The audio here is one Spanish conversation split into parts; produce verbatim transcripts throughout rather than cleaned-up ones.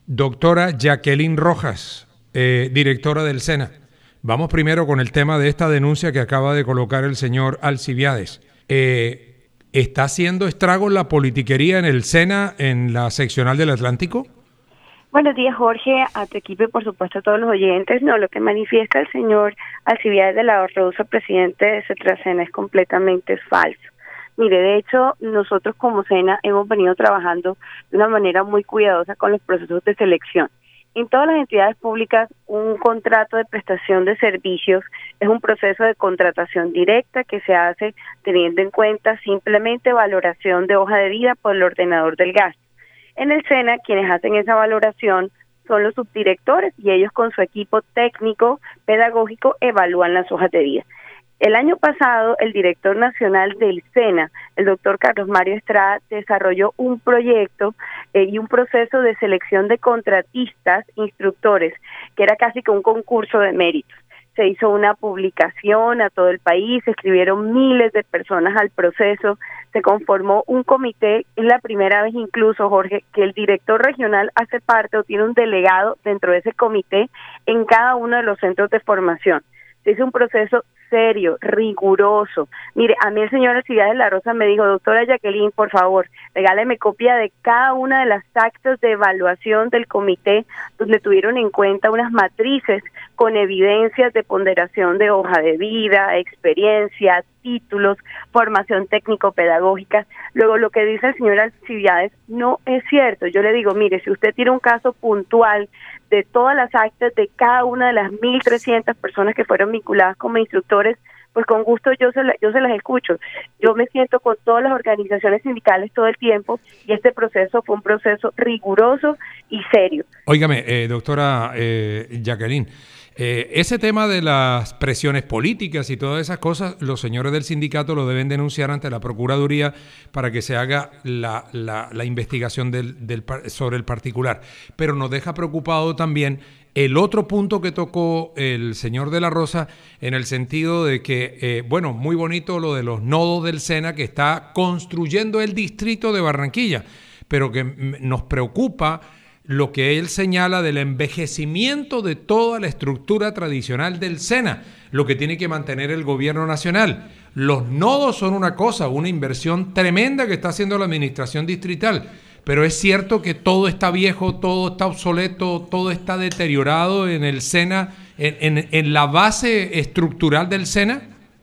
Doctora Jacqueline Rojas, eh, directora del SENA. Vamos primero con el tema de esta denuncia que acaba de colocar el señor Alcibiades. Eh, ¿Está haciendo estragos la politiquería en el SENA, en la seccional del Atlántico? Buenos días, Jorge, a tu equipo y por supuesto a todos los oyentes. No, lo que manifiesta el señor Alcibiades de la Rosa, presidente de CETRASENA, es completamente falso. Mire, de hecho, nosotros como SENA hemos venido trabajando de una manera muy cuidadosa con los procesos de selección. En todas las entidades públicas, un contrato de prestación de servicios es un proceso de contratación directa que se hace teniendo en cuenta simplemente valoración de hoja de vida por el ordenador del gasto. En el SENA, quienes hacen esa valoración son los subdirectores y ellos con su equipo técnico, pedagógico, evalúan las hojas de vida. El año pasado, el director nacional del SENA, el doctor Carlos Mario Estrada, desarrolló un proyecto eh, y un proceso de selección de contratistas, instructores, que era casi que un concurso de méritos. Se hizo una publicación a todo el país, se escribieron miles de personas al proceso, se conformó un comité, es la primera vez incluso, Jorge, que el director regional hace parte o tiene un delegado dentro de ese comité en cada uno de los centros de formación. Se hizo un proceso serio, riguroso. Mire, a mí el señor Alcibiades de la Rosa me dijo, doctora Jacqueline, por favor, regáleme copia de cada una de las actas de evaluación del comité, donde tuvieron en cuenta unas matrices con evidencias de ponderación de hoja de vida, experiencia, títulos, formación técnico-pedagógica. Luego, lo que dice el señor Alcibiades no es cierto. Yo le digo, mire, si usted tiene un caso puntual de todas las actas de cada una de las mil trescientas personas que fueron vinculadas como instructores, pues con gusto yo se, la, yo se las escucho. Yo me siento con todas las organizaciones sindicales todo el tiempo y este proceso fue un proceso riguroso y serio. Óigame, eh, doctora eh, Jacqueline, eh, ese tema de las presiones políticas y todas esas cosas, los señores del sindicato lo deben denunciar ante la Procuraduría para que se haga la, la, la investigación del, del, sobre el particular. Pero nos deja preocupado también el otro punto que tocó el señor de la Rosa, en el sentido de que, eh, bueno, muy bonito lo de los nodos del SENA que está construyendo el distrito de Barranquilla, pero que nos preocupa lo que él señala del envejecimiento de toda la estructura tradicional del SENA, lo que tiene que mantener el gobierno nacional. Los nodos son una cosa, una inversión tremenda que está haciendo la administración distrital, pero es cierto que todo está viejo, todo está obsoleto, todo está deteriorado en el SENA, en, en, en la base estructural del SENA.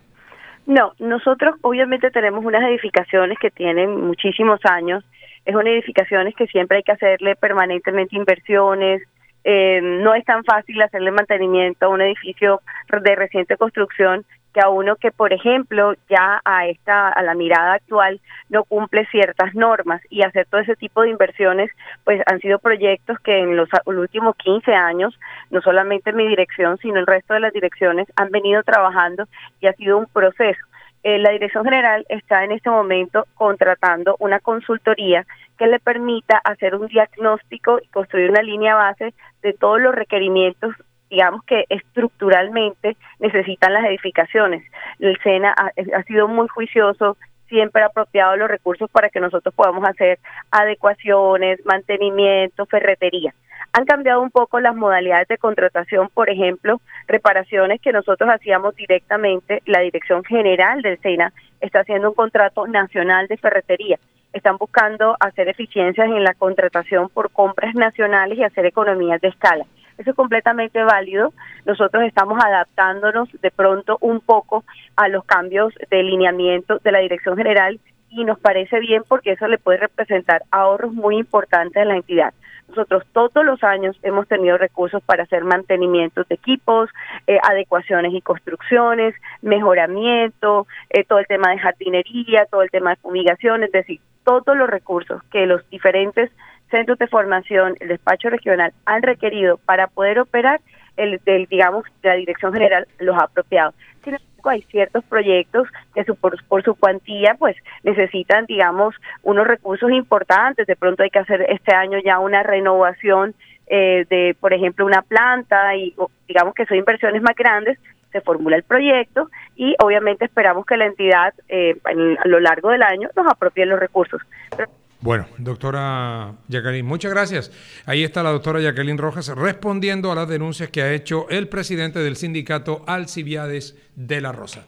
No, nosotros obviamente tenemos unas edificaciones que tienen muchísimos años. Es unas edificaciones que siempre hay que hacerle permanentemente inversiones. Eh, no es tan fácil hacerle mantenimiento a un edificio de reciente construcción que a uno que, por ejemplo, ya a esta a la mirada actual no cumple ciertas normas, y hacer todo ese tipo de inversiones pues han sido proyectos que en los, los últimos quince años, no solamente mi dirección, sino el resto de las direcciones han venido trabajando y ha sido un proceso. Eh, la Dirección General está en este momento contratando una consultoría que le permita hacer un diagnóstico y construir una línea base de todos los requerimientos, digamos, que estructuralmente necesitan las edificaciones. El SENA ha, ha sido muy juicioso, siempre ha apropiado los recursos para que nosotros podamos hacer adecuaciones, mantenimiento, ferretería. Han cambiado un poco las modalidades de contratación, por ejemplo, reparaciones que nosotros hacíamos directamente. La Dirección General del SENA está haciendo un contrato nacional de ferretería. Están buscando hacer eficiencias en la contratación por compras nacionales y hacer economías de escala. Eso es completamente válido. Nosotros estamos adaptándonos de pronto un poco a los cambios de lineamiento de la Dirección General y nos parece bien porque eso le puede representar ahorros muy importantes a la entidad. Nosotros todos los años hemos tenido recursos para hacer mantenimientos de equipos, eh, adecuaciones y construcciones, mejoramiento, eh, todo el tema de jardinería, todo el tema de fumigación, es decir, todos los recursos que los diferentes centros de formación, el despacho regional han requerido para poder operar, el, el digamos, la Dirección General los ha apropiado. Sin embargo, hay ciertos proyectos que su, por, por su cuantía pues necesitan, digamos, unos recursos importantes. De pronto hay que hacer este año ya una renovación eh, de, por ejemplo, una planta, y digamos que son inversiones más grandes. Se formula el proyecto y obviamente esperamos que la entidad eh, en, a lo largo del año nos apropie los recursos. Pero Bueno, doctora Jacqueline, muchas gracias. Ahí está la doctora Jacqueline Rojas respondiendo a las denuncias que ha hecho el presidente del sindicato Alcibiades de la Rosa.